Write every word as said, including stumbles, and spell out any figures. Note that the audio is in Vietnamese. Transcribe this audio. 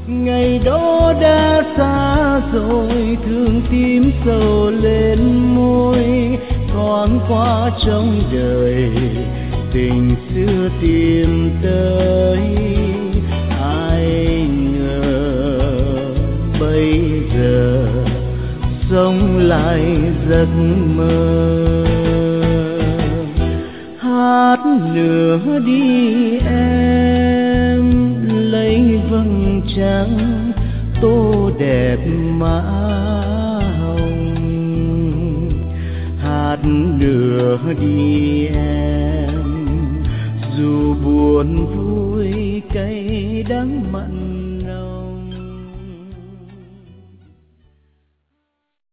ngày đó đã xa rồi, thương tím sầu lên môi. Thoáng qua trong đời tình xưa tìm tới, ai ngờ bây giờ sống lại giấc mơ. Hát nữa đi em, lấy vầng trăng tô đẹp má hồng. Hát nữa đi em, dù buồn vui cay đắng mặn